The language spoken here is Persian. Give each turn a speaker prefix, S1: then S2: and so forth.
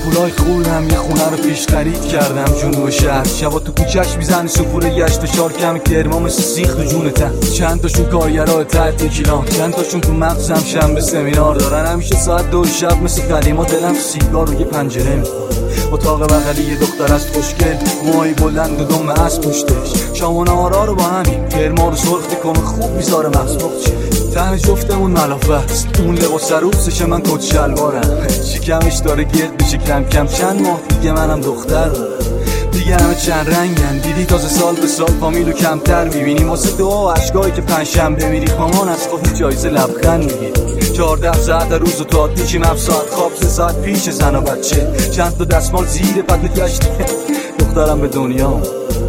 S1: پولای خوردم، یه خونه رو پیش خرید کردم جنوب شهر. شبا تو کوچه‌اش میزنی سفره گشت و شار کم کرما مثل سیخ تو جونته. چند تاشون کارگرای تحت کیلان، چند تاشون تو مغزم شنبه سمینار دارن. همیشه ساعت 2 شب مثل قدیما دلم سیگار و یه پنجره میخوره. اتاق بغلی یه دختر از خوشگل، موهای بلند و دم از پشتش. شام و نهارا رو با همین کرما رو سرخ میکنه، خوب میذاره مغز مخچه. تن جفتمون ملافه است، اون لباس عروسشه، من کت شلوارم. شکمش داره گرد بشه کم کم، چند ماه دیگه منم دختر دارم. دیگه همه چند رنگن، دیدی تازه سال به سال فامیلو کمتر میبینیم. واسه دعا و عشقایی که پنجشنبه میریخ مامان از خود جایزه لبخند میگیری. 14 ساعت روز و تا دیچیم 7 ساعت خواب، 3 ساعت پیش زن و بچه. چند تا دستمال زیر پتو گشت دخترم به دنیا.